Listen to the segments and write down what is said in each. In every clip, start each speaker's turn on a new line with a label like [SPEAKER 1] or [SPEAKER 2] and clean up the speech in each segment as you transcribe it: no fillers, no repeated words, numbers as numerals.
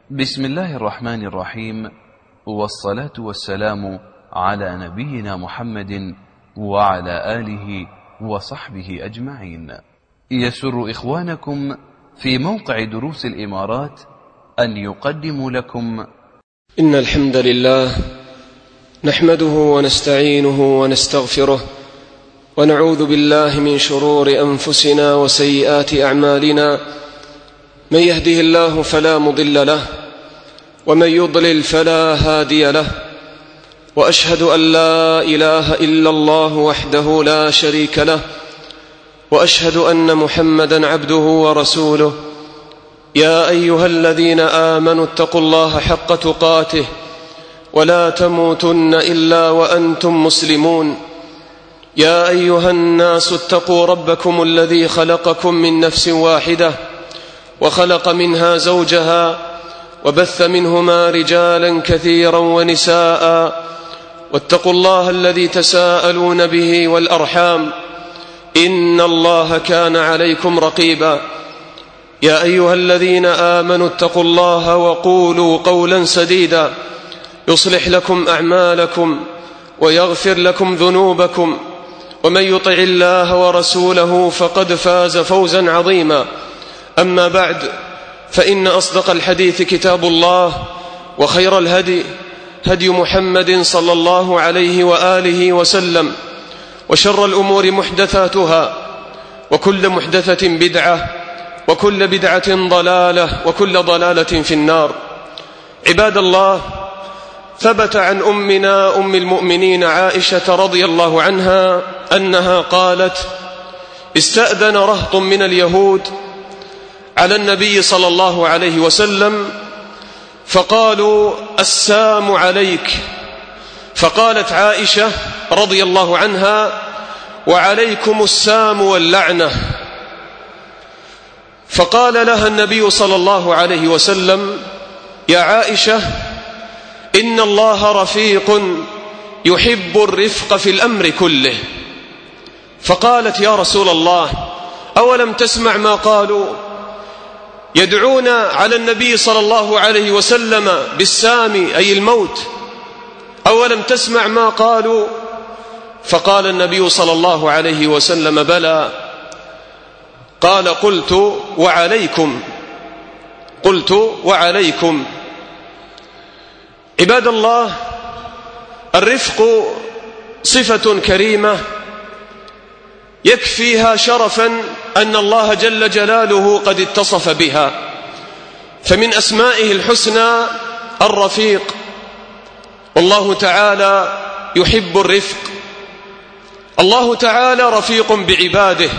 [SPEAKER 1] بسم الله الرحمن الرحيم، والصلاة والسلام على نبينا محمد وعلى آله وصحبه أجمعين. يسر إخوانكم في موقع دروس الإمارات أن يقدموا لكم
[SPEAKER 2] إن الحمد لله نحمده ونستعينه ونستغفره ونعوذ بالله من شرور أنفسنا وسيئات أعمالنا، من يهده الله فلا مضل له ومن يضلل فلا هادي له، وأشهد أن لا إله إلا الله وحده لا شريك له، وأشهد أن محمدا عبده ورسوله. يا أيها الذين آمنوا اتقوا الله حق تقاته ولا تموتن إلا وأنتم مسلمون. يا أيها الناس اتقوا ربكم الذي خلقكم من نفس واحدة وخلق منها زوجها وبث منهما رجالا كثيرا ونساء، واتقوا الله الذي تساءلون به والأرحام، إن الله كان عليكم رقيبا. يا أيها الذين آمنوا اتقوا الله وقولوا قولا سديدا يصلح لكم أعمالكم ويغفر لكم ذنوبكم، ومن يطع الله ورسوله فقد فاز فوزا عظيما. أما بعد، فإن أصدق الحديث كتاب الله، وخير الهدي هدي محمد صلى الله عليه وآله وسلم، وشر الأمور محدثاتها، وكل محدثة بدعة، وكل بدعة ضلالة، وكل ضلالة في النار. عباد الله، ثبت عن أمنا أم المؤمنين عائشة رضي الله عنها أنها قالت: استأذن رهط من اليهود على النبي صلى الله عليه وسلم فقالوا: السام عليك. فقالت عائشة رضي الله عنها: وعليكم السام واللعنة. فقال لها النبي صلى الله عليه وسلم: يا عائشة، إن الله رفيق يحب الرفق في الأمر كله. فقالت: يا رسول الله، أولم تسمع ما قالوا؟ يدعون على النبي صلى الله عليه وسلم بالسام أي الموت، أولم تسمع ما قالوا؟ فقال النبي صلى الله عليه وسلم: بلى. قال: قلت وعليكم. قلت وعليكم. عباد الله، الرفق صفة كريمة يكفيها شرفا أن الله جل جلاله قد اتصف بها، فمن أسمائه الحسنى الرفيق، والله تعالى يحب الرفق. الله تعالى رفيق بعباده،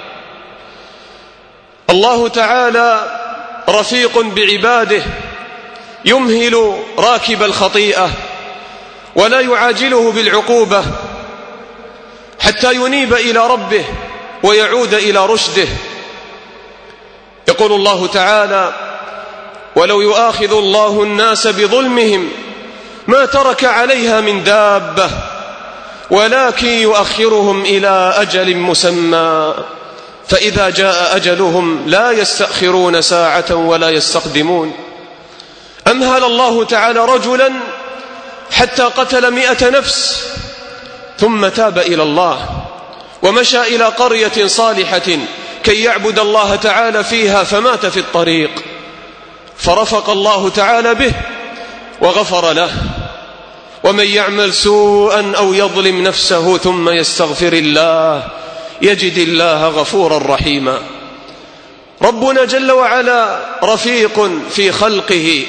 [SPEAKER 2] الله تعالى رفيق بعباده، يمهل راكب الخطيئة ولا يعاجله بالعقوبة حتى ينيب إلى ربه ويعود إلى رشده. يقول الله تعالى: ولو يؤاخذ الله الناس بظلمهم ما ترك عليها من دابة ولكن يؤخرهم إلى أجل مسمى فإذا جاء أجلهم لا يستأخرون ساعة ولا يستقدمون. أمهل الله تعالى رجلا حتى قتل 100 نفس ثم تاب إلى الله ومشى إلى قرية صالحة كي يعبد الله تعالى فيها، فمات في الطريق، فرفق الله تعالى به وغفر له. ومن يعمل سوءا أو يظلم نفسه ثم يستغفر الله يجد الله غفورا رحيما. ربنا جل وعلا رفيق في خلقه،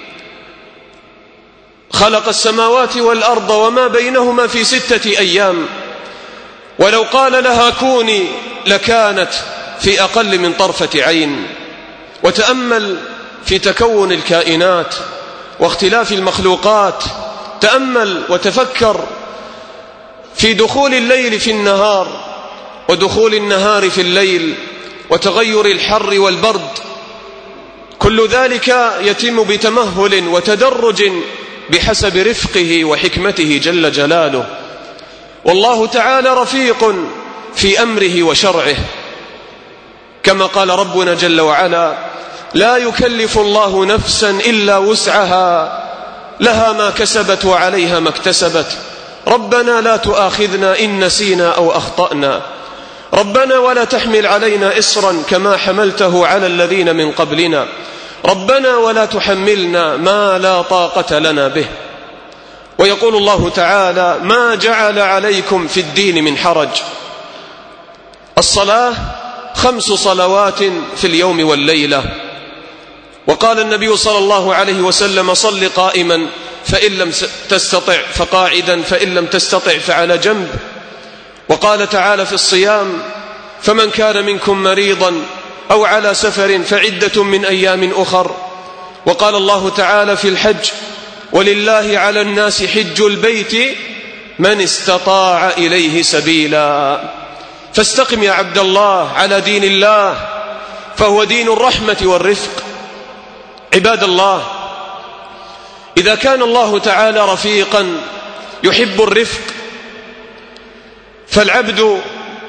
[SPEAKER 2] خلق السماوات والأرض وما بينهما في 6 أيام، ولو قال لها كوني لكانت في أقل من طرفة عين. وتأمل في تكون الكائنات واختلاف المخلوقات، تأمل وتفكر في دخول الليل في النهار ودخول النهار في الليل وتغير الحر والبرد، كل ذلك يتم بتمهل وتدرج بحسب رفقه وحكمته جل جلاله. والله تعالى رفيق في أمره وشرعه، كما قال ربنا جل وعلا: لا يكلف الله نفسا إلا وسعها، لها ما كسبت وعليها ما اكتسبت. ربنا لا تؤاخذنا إن نسينا أو أخطأنا، ربنا ولا تحمل علينا إصرا كما حملته على الذين من قبلنا، ربنا ولا تحملنا ما لا طاقة لنا به. ويقول الله تعالى: ما جعل عليكم في الدين من حرج. الصلاة 5 صلوات في اليوم والليلة، وقال النبي صلى الله عليه وسلم: صل قائما فإن لم تستطع فقاعدا فإن لم تستطع فعلى جنب. وقال تعالى في الصيام: فمن كان منكم مريضا أو على سفر فعدة من أيام أخر. وقال الله تعالى في الحج: ولله على الناس حج البيت من استطاع إليه سبيلا. فاستقم يا عبد الله على دين الله، فهو دين الرحمة والرفق. عباد الله، إذا كان الله تعالى رفيقا يحب الرفق، فالعبد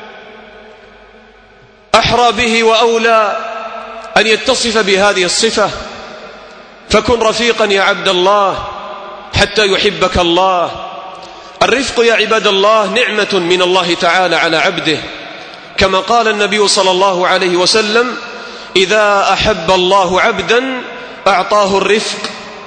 [SPEAKER 2] أحرى به وأولى أن يتصف بهذه الصفة. فكن رفيقا يا عبد الله حتى يحبك الله. الرفق يا عباد الله نعمة من الله تعالى على عبده، كما قال النبي صلى الله عليه وسلم: إذا أحب الله عبدا أعطاه الرفق.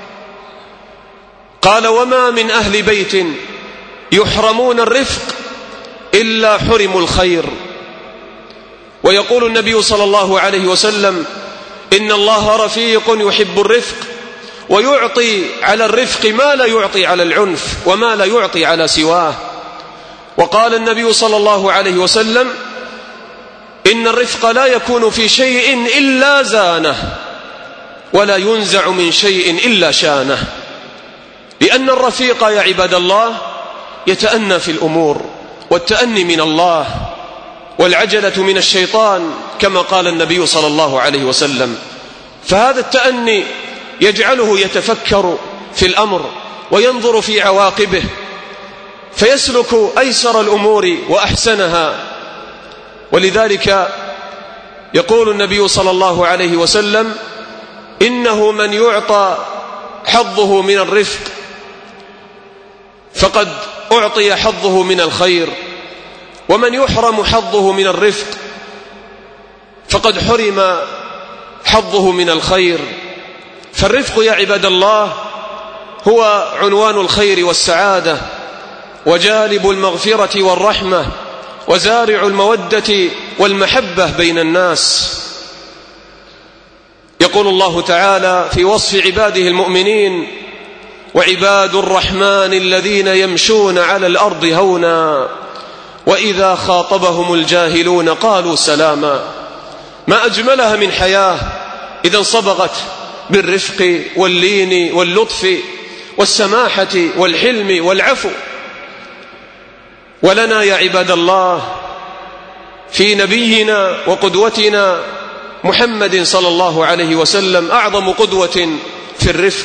[SPEAKER 2] قال: وما من أهل بيت يحرمون الرفق إلا حرموا الخير. ويقول النبي صلى الله عليه وسلم: إن الله رفيق يحب الرفق، ويعطي على الرفق ما لا يعطي على العنف وما لا يعطي على سواه. وقال النبي صلى الله عليه وسلم: إن الرفق لا يكون في شيء إلا زانه، ولا ينزع من شيء إلا شانه. لأن الرفيق يا عباد الله يتأنى في الأمور، والتأني من الله، والعجلة من الشيطان، كما قال النبي صلى الله عليه وسلم. فهذا التأني يجعله يتفكر في الأمر وينظر في عواقبه، فيسلك أيسر الأمور وأحسنها. ولذلك يقول النبي صلى الله عليه وسلم: إنه من يعطى حظه من الرفق فقد أعطي حظه من الخير، ومن يحرم حظه من الرفق فقد حرم حظه من الخير. فالرفق يا عباد الله هو عنوان الخير والسعادة، وجالب المغفرة والرحمة، وزارع المودة والمحبة بين الناس. يقول الله تعالى في وصف عباده المؤمنين: وعباد الرحمن الذين يمشون على الأرض هونا وإذا خاطبهم الجاهلون قالوا سلاما. ما أجملها من حياة إذا انصبغت بالرفق واللين واللطف والسماحة والحلم والعفو. ولنا يا عباد الله في نبينا وقدوتنا محمد صلى الله عليه وسلم أعظم قدوة في الرفق.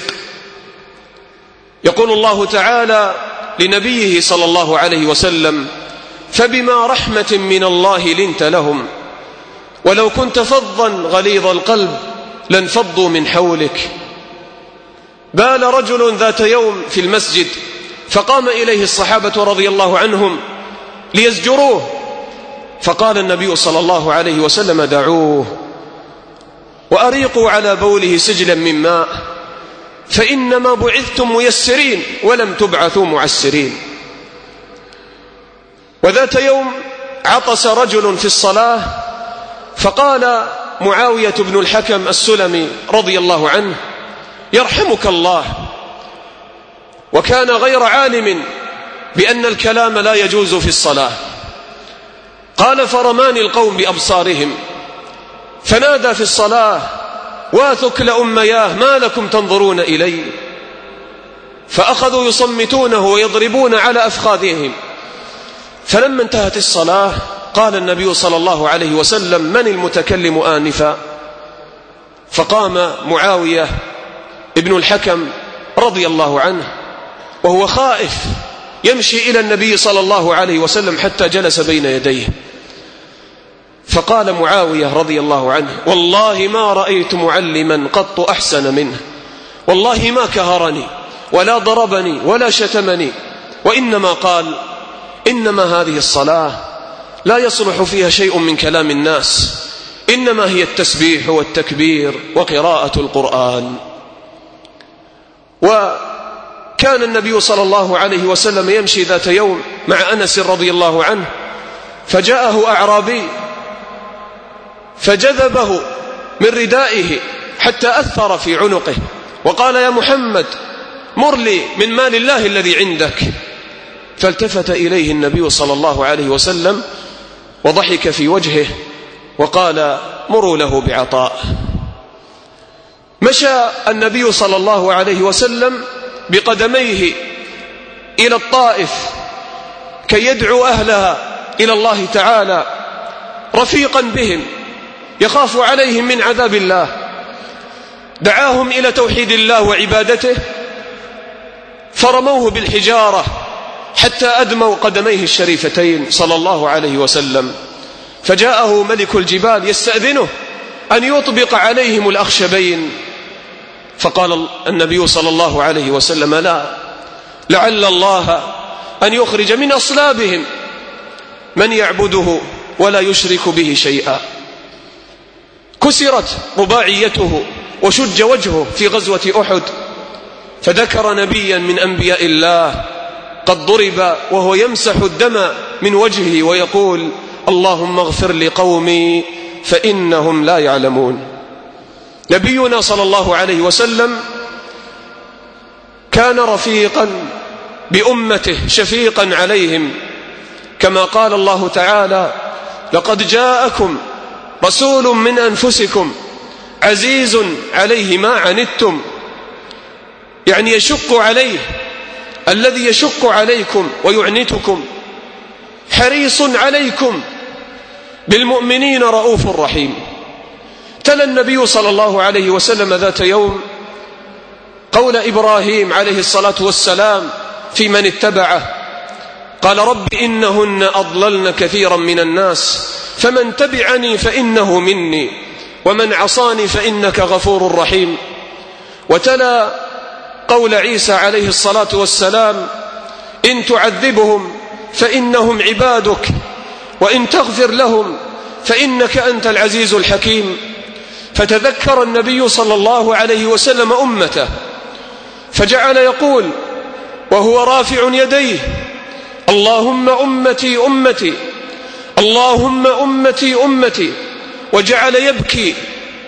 [SPEAKER 2] يقول الله تعالى لنبيه صلى الله عليه وسلم: فبما رحمة من الله لنت لهم ولو كنت فظا غليظ القلب لانفضوا من حولك. بال رجل ذات يوم في المسجد، فقام إليه الصحابة رضي الله عنهم ليزجروه، فقال النبي صلى الله عليه وسلم: دعوه وأريقوا على بوله سجلا من ماء، فإنما بعثتم ميسرين ولم تبعثوا معسرين. وذات يوم عطس رجل في الصلاة، فقال معاوية بن الحكم السلمي رضي الله عنه: يرحمك الله. وكان غير عالم بأن الكلام لا يجوز في الصلاة. قال: فرماني القوم بأبصارهم، فنادى في الصلاة: واثكل أمياه ما لكم تنظرون إلي؟ فأخذوا يصمتونه ويضربون على أفخاذهم. فلما انتهت الصلاة قال النبي صلى الله عليه وسلم: من المتكلم آنفا؟ فقام معاوية ابن الحكم رضي الله عنه وهو خائف يمشي إلى النبي صلى الله عليه وسلم حتى جلس بين يديه، فقال معاوية رضي الله عنه: والله ما رأيت معلما قط أحسن منه، والله ما كهرني ولا ضربني ولا شتمني، وإنما قال: إنما هذه الصلاة لا يصلح فيها شيء من كلام الناس، إنما هي التسبيح والتكبير وقراءة القرآن. وكان النبي صلى الله عليه وسلم يمشي ذات يوم مع أنس رضي الله عنه، فجاءه أعرابي فجذبه من ردائه حتى أثر في عنقه وقال: يا محمد مر لي من مال الله الذي عندك. فالتفت إليه النبي صلى الله عليه وسلم وضحك في وجهه وقال: مروا له بعطاء. مشى النبي صلى الله عليه وسلم بقدميه إلى الطائف كي يدعو أهلها إلى الله تعالى، رفيقا بهم يخاف عليهم من عذاب الله. دعاهم إلى توحيد الله وعبادته، فرموه بالحجارة حتى أدموا قدميه الشريفتين صلى الله عليه وسلم. فجاءه ملك الجبال يستأذنه أن يطبق عليهم الأخشبين، فقال النبي صلى الله عليه وسلم: لا، لعل الله أن يخرج من أصلابهم من يعبده ولا يشرك به شيئا. كسرت رباعيته وشج وجهه في غزوة أحد، فذكر نبيا من أنبياء الله قد ضرب وهو يمسح الدم من وجهه ويقول: اللهم اغفر لقومي فإنهم لا يعلمون. نبينا صلى الله عليه وسلم كان رفيقا بأمته شفيقا عليهم، كما قال الله تعالى: لقد جاءكم رسول من أنفسكم عزيز عليه ما عنتم، يعني يشق عليه، الذي يشق عليكم ويعنتكم، حريص عليكم بالمؤمنين رؤوف رحيم. تلا النبي صلى الله عليه وسلم ذات يوم قول إبراهيم عليه الصلاة والسلام في من اتبعه، قال: رب إنهن أضللن كثيرا من الناس فمن تبعني فإنه مني ومن عصاني فإنك غفور رحيم. وتلا قول عيسى عليه الصلاة والسلام: إن تعذبهم فإنهم عبادك وإن تغفر لهم فإنك أنت العزيز الحكيم. فتذكر النبي صلى الله عليه وسلم أمته، فجعل يقول وهو رافع يديه: اللهم أمتي أمتي، اللهم أمتي أمتي، وجعل يبكي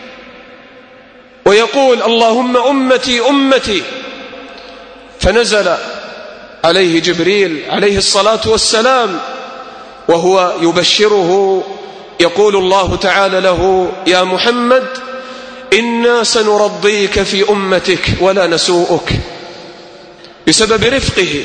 [SPEAKER 2] ويقول: اللهم أمتي أمتي. فنزل عليه جبريل عليه الصلاة والسلام وهو يبشره، يقول الله تعالى له: يا محمد إنا سنرضيك في أمتك ولا نسوءك، بسبب رفقه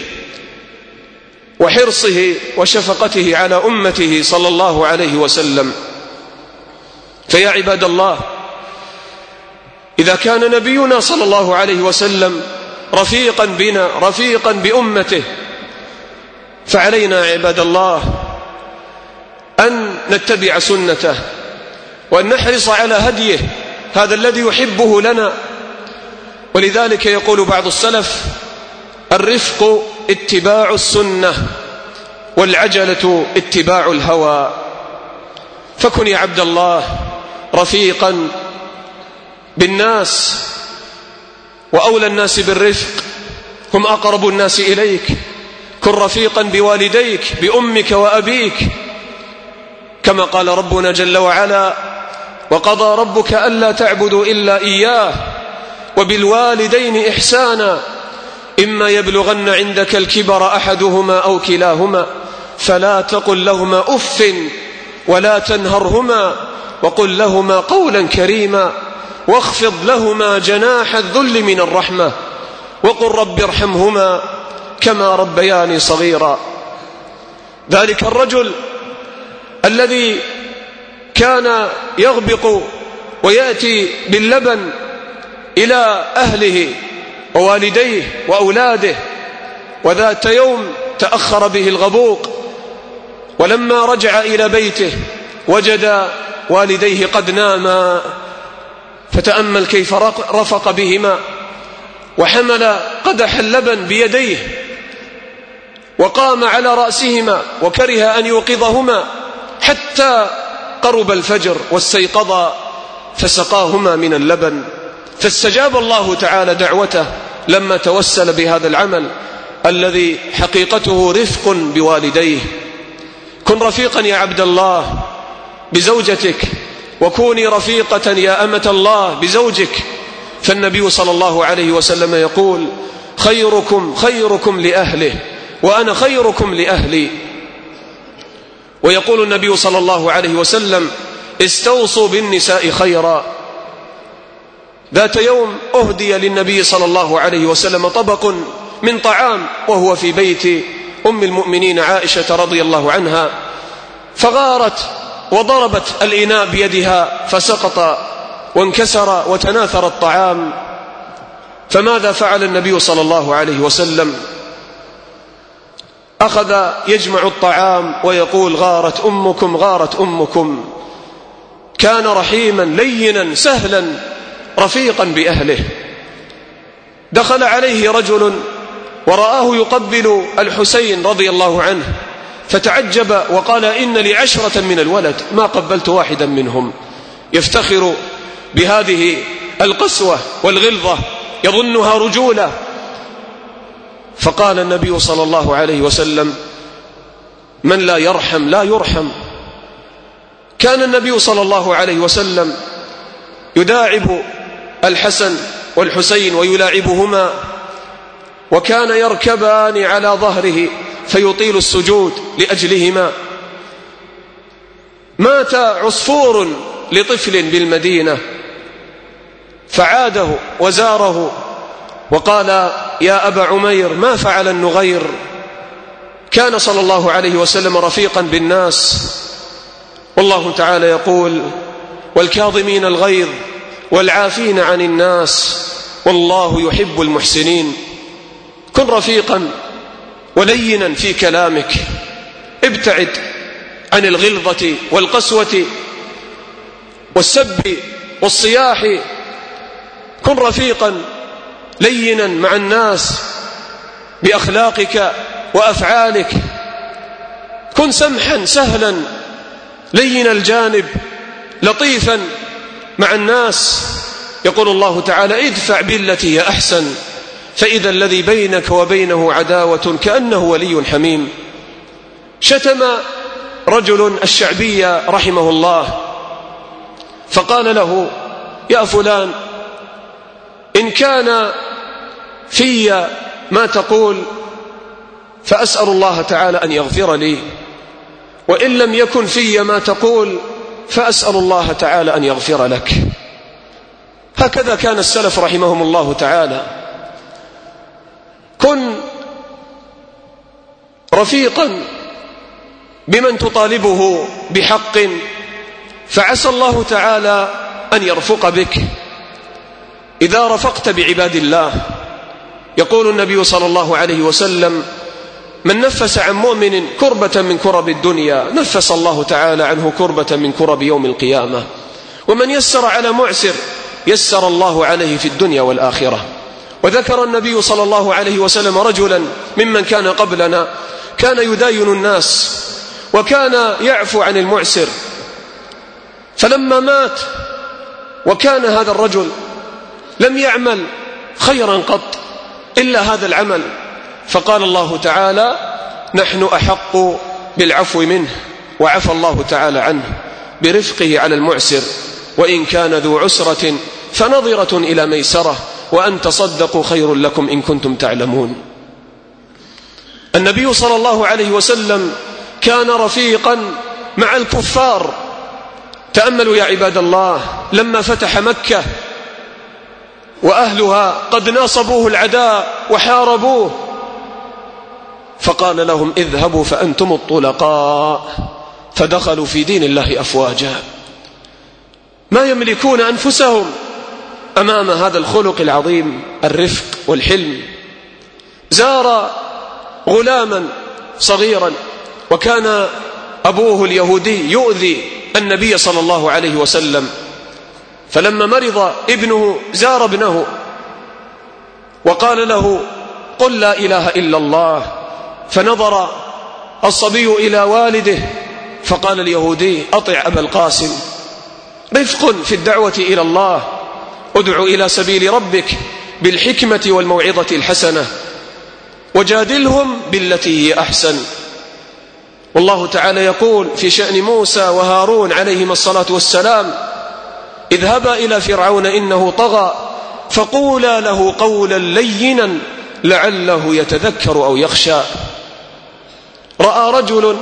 [SPEAKER 2] وحرصه وشفقته على أمته صلى الله عليه وسلم. فيا عباد الله، إذا كان نبينا صلى الله عليه وسلم رفيقا بنا رفيقا بأمته، فعلينا عباد الله أن نتبع سنته وأن نحرص على هديه، هذا الذي يحبه لنا. ولذلك يقول بعض السلف: الرفق اتباع السنة والعجلة اتباع الهوى. فكن يا عبد الله رفيقا بالناس، وأولى الناس بالرفق هم أقرب الناس إليك. كن رفيقا بوالديك، بأمك وأبيك، كما قال ربنا جل وعلا: وقضى ربك ألا تعبدوا إلا إياه وبالوالدين إحسانا إما يبلغن عندك الكبر أحدهما أو كلاهما فلا تقل لهما أف ولا تنهرهما وقل لهما قولا كريما واخفض لهما جناح الذل من الرحمة وقل رب ارحمهما كما ربياني صغيرا. ذلك الرجل الذي كان يغبق ويأتي باللبن إلى أهله ووالديه وأولاده، وذات يوم تأخر به الغبوق، ولما رجع إلى بيته وجد والديه قد ناما، فتأمل كيف رفق بهما، وحمل قدح اللبن بيديه وقام على رأسهما وكره أن يوقظهما حتى قرب الفجر واستيقظا، فسقاهما من اللبن. فاستجاب الله تعالى دعوته لما توسل بهذا العمل الذي حقيقته رفق بوالديه. كن رفيقا يا عبد الله بزوجتك، وكوني رفيقة يا أمة الله بزوجك، فالنبي صلى الله عليه وسلم يقول: خيركم خيركم لأهله وأنا خيركم لأهلي. ويقول النبي صلى الله عليه وسلم: استوصوا بالنساء خيرا. ذات يوم أهدي للنبي صلى الله عليه وسلم طبق من طعام وهو في بيت أم المؤمنين عائشة رضي الله عنها، فغارت وضربت الإناء بيدها فسقط وانكسر وتناثر الطعام. فماذا فعل النبي صلى الله عليه وسلم؟ أخذ يجمع الطعام ويقول: غارت أمكم غارت أمكم. كان رحيما لينا سهلا رفيقا بأهله. دخل عليه رجل ورآه يقبل الحسين رضي الله عنه، فتعجب وقال: إن لي 10 من الولد ما قبلت واحدا منهم. يفتخر بهذه القسوة والغلظة، يظنها رجولة. فقال النبي صلى الله عليه وسلم: من لا يرحم لا يرحم. كان النبي صلى الله عليه وسلم يداعب الحسن والحسين ويلاعبهما، وكان يركبان على ظهره فيطيل السجود لأجلهما. مات عصفور لطفل بالمدينة فعاده وزاره وقال: يا أبا عمير ما فعل النغير؟ كان صلى الله عليه وسلم رفيقا بالناس. والله تعالى يقول: والكاظمين الغيظ والعافين عن الناس والله يحب المحسنين. كن رفيقا ولينا في كلامك، ابتعد عن الغلظة والقسوة والسب والصياح. كن رفيقا لينا مع الناس بأخلاقك وأفعالك. كن سمحا سهلا لين الجانب لطيفا مع الناس. يقول الله تعالى: ادفع بالتي هي أحسن فإذا الذي بينك وبينه عداوة كأنه ولي حميم. شتم رجل الشعبي رحمه الله فقال له: يا فلان، إن كان في ما تقول فأسأل الله تعالى أن يغفر لي، وإن لم يكن في ما تقول فأسأل الله تعالى أن يغفر لك. هكذا كان السلف رحمهم الله تعالى. كن رفيقا بمن تطالبه بحق فعسى الله تعالى أن يرفق بك. إذا رفقت بعباد الله، يقول النبي صلى الله عليه وسلم: من نفس عن مؤمن كربة من كرب الدنيا نفس الله تعالى عنه كربة من كرب يوم القيامة، ومن يسر على معسر يسر الله عليه في الدنيا والآخرة. وذكر النبي صلى الله عليه وسلم رجلا ممن كان قبلنا كان يداين الناس وكان يعفو عن المعسر، فلما مات وكان هذا الرجل لم يعمل خيرا قط إلا هذا العمل، فقال الله تعالى: نحن أحق بالعفو منه، وعفى الله تعالى عنه برفقه على المعسر، وإن كان ذو عسرة فنظرة إلى ميسرة، وأن تصدقوا خير لكم إن كنتم تعلمون. النبي صلى الله عليه وسلم كان رفيقا مع الكفار. تأملوا يا عباد الله، لما فتح مكة وأهلها قد ناصبوه العداء وحاربوه، فقال لهم: اذهبوا فأنتم الطلقاء، فدخلوا في دين الله أفواجا. ما يملكون أنفسهم أمام هذا الخلق العظيم، الرفق والحلم. زار غلاما صغيرا وكان أبوه اليهودي يؤذي النبي صلى الله عليه وسلم، فلما مرض ابنه زار ابنه وقال له قل لا إله إلا الله، فنظر الصبي إلى والده فقال اليهودي أطع أبا القاسم، رفق في الدعوة إلى الله، ادع إلى سبيل ربك بالحكمة والموعظة الحسنة وجادلهم بالتي هي أحسن. والله تعالى يقول في شأن موسى وهارون عليهما الصلاة والسلام اذهبا إلى فرعون إنه طغى فقولا له قولا لينا لعله يتذكر أو يخشى. رأى رجل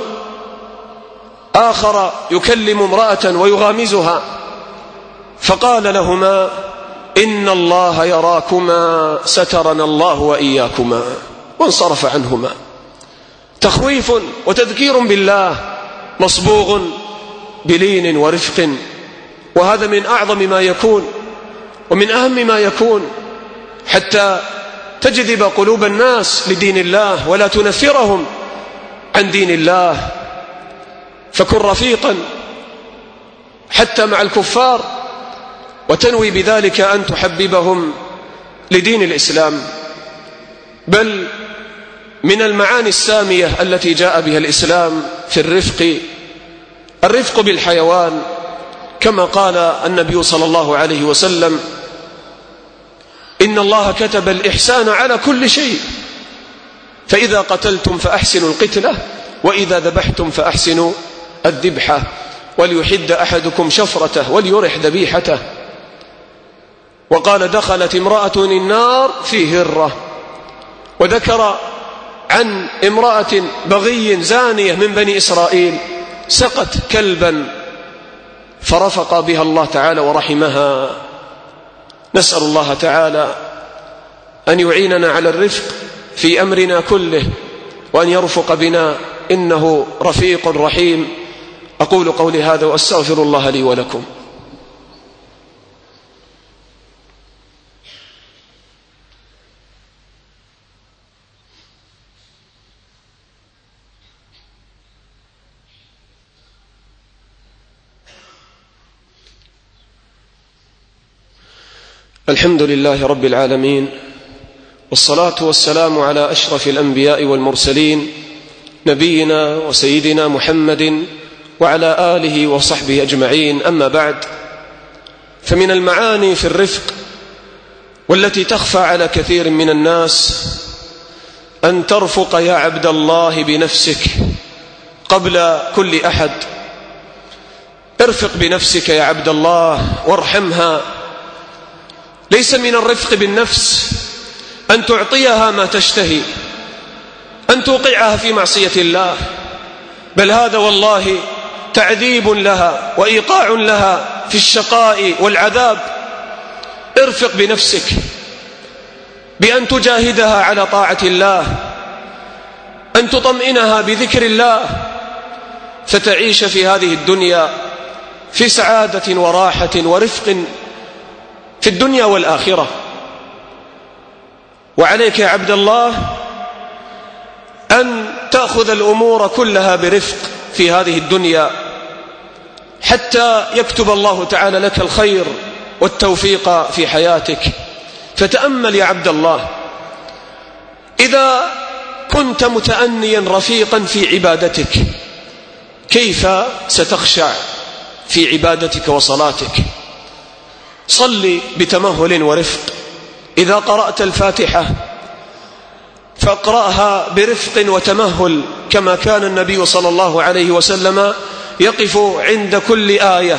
[SPEAKER 2] آخر يكلم امرأة ويغامزها فقال لهما إن الله يراكما سترنا الله وإياكما، وانصرف عنهما. تخويف وتذكير بالله مصبوغ بلين ورفق، وهذا من أعظم ما يكون ومن أهم ما يكون حتى تجذب قلوب الناس لدين الله ولا تنفرهم عن دين الله. فكن رفيقا حتى مع الكفار وتنوي بذلك أن تحببهم لدين الإسلام. بل من المعاني السامية التي جاء بها الإسلام في الرفق بالحيوان، كما قال النبي صلى الله عليه وسلم إن الله كتب الإحسان على كل شيء، فإذا قتلتم فأحسنوا القتلة وإذا ذبحتم فأحسنوا الذبحة، وليحد أحدكم شفرته وليرح ذبيحته. وقال دخلت امرأة النار في هرة، وذكر عن امرأة بغي زانية من بني إسرائيل سقت كلبا فرفق بها الله تعالى ورحمها. نسأل الله تعالى أن يعيننا على الرفق في أمرنا كله وأن يرفق بنا إنه رفيق رحيم. أقول قولي هذا وأستغفر الله لي ولكم. الحمد لله رب العالمين، والصلاة والسلام على أشرف الأنبياء والمرسلين نبينا وسيدنا محمد وعلى آله وصحبه أجمعين. أما بعد، فمن المعاني في الرفق والتي تخفى على كثير من الناس أن ترفق يا عبد الله بنفسك قبل كل أحد. ارفق بنفسك يا عبد الله وارحمها. ليس من الرفق بالنفس أن تعطيها ما تشتهي، أن توقعها في معصية الله، بل هذا والله تعذيب لها وإيقاع لها في الشقاء والعذاب. ارفق بنفسك بأن تجاهدها على طاعة الله، أن تطمئنها بذكر الله، فتعيش في هذه الدنيا في سعادة وراحة ورفق في الدنيا والآخرة. وعليك يا عبد الله أن تأخذ الأمور كلها برفق في هذه الدنيا حتى يكتب الله تعالى لك الخير والتوفيق في حياتك. فتأمل يا عبد الله، إذا كنت متأنيا رفيقا في عبادتك كيف ستخشع في عبادتك وصلاتك؟ صل بتمهل ورفق. إذا قرأت الفاتحة فاقرأها برفق وتمهل كما كان النبي صلى الله عليه وسلم يقف عند كل آية.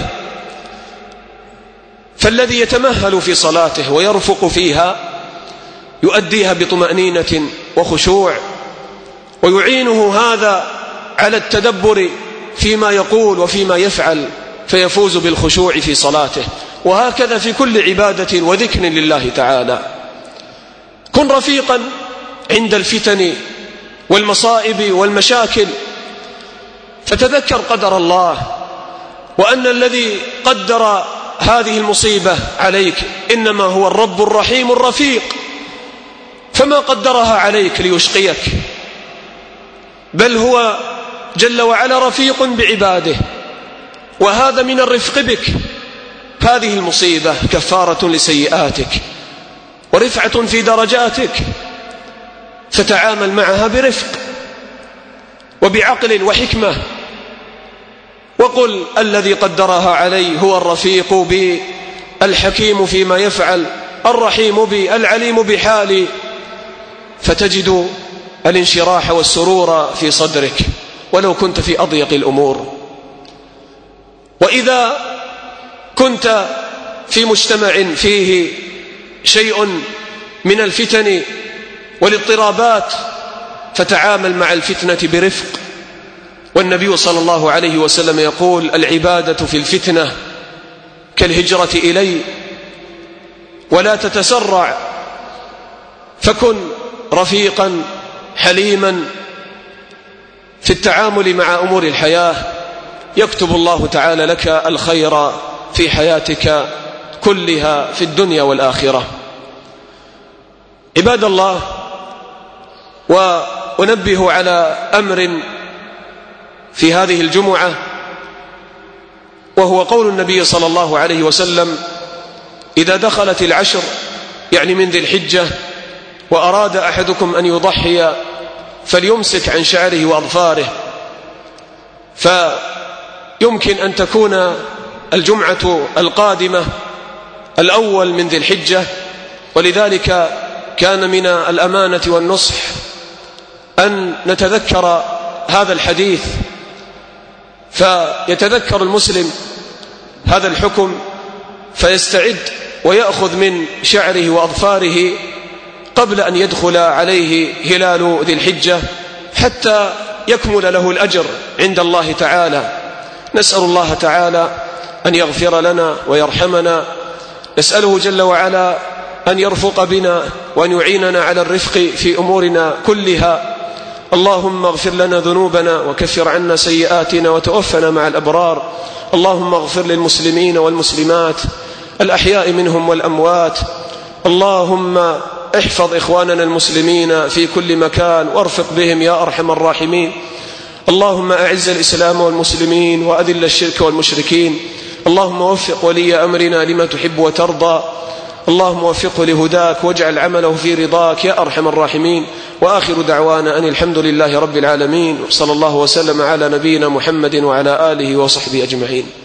[SPEAKER 2] فالذي يتمهل في صلاته ويرفق فيها يؤديها بطمأنينة وخشوع، ويعينه هذا على التدبر فيما يقول وفيما يفعل، فيفوز بالخشوع في صلاته. وهكذا في كل عبادة وذكر لله تعالى. كن رفيقا عند الفتن والمصائب والمشاكل، فتذكر قدر الله، وأن الذي قدر هذه المصيبة عليك إنما هو الرب الرحيم الرفيق، فما قدرها عليك ليشقيك، بل هو جل وعلا رفيق بعباده وهذا من الرفق بك. هذه المصيبة كفارة لسيئاتك ورفعة في درجاتك، فتعامل معها برفق وبعقل وحكمة، وقل الذي قدرها علي هو الرفيق بي الحكيم فيما يفعل الرحيم بي العليم بحالي، فتجد الانشراح والسرور في صدرك ولو كنت في أضيق الأمور. وإذا كنت في مجتمع فيه شيء من الفتن والاضطرابات فتعامل مع الفتنة برفق. والنبي صلى الله عليه وسلم يقول: العبادة في الفتنة كالهجرة إلي، ولا تتسرع، فكن رفيقا حليما في التعامل مع أمور الحياة، يكتب الله تعالى لك الخير في حياتك كلها في الدنيا والآخرة. عباد الله، وأنبه على أمر في هذه الجمعة، وهو قول النبي صلى الله عليه وسلم: إذا دخلت العشر، يعني من ذي الحجة، وأراد أحدكم أن يضحي فليمسك عن شعره وأظفاره. فيمكن أن تكون الجمعة القادمة الأول من ذي الحجة، ولذلك كان من الأمانة والنصح أن نتذكر هذا الحديث، فيتذكر المسلم هذا الحكم فيستعد ويأخذ من شعره وأظفاره قبل أن يدخل عليه هلال ذي الحجة، حتى يكمل له الأجر عند الله تعالى. نسأل الله تعالى أن يغفر لنا ويرحمنا، نسأله جل وعلا أن يرفق بنا وأن يعيننا على الرفق في أمورنا كلها. اللهم اغفر لنا ذنوبنا وكفر عنا سيئاتنا وتوفنا مع الأبرار. اللهم اغفر للمسلمين والمسلمات الأحياء منهم والأموات. اللهم احفظ إخواننا المسلمين في كل مكان وارفق بهم يا أرحم الراحمين. اللهم أعز الإسلام والمسلمين وأذل الشرك والمشركين. اللهم وفق ولي أمرنا لما تحب وترضى. اللهم وفقه لهداك واجعل عمله في رضاك يا أرحم الراحمين. وآخر دعوانا أن الحمد لله رب العالمين، صلى الله وسلم على نبينا محمد وعلى آله وصحبه أجمعين.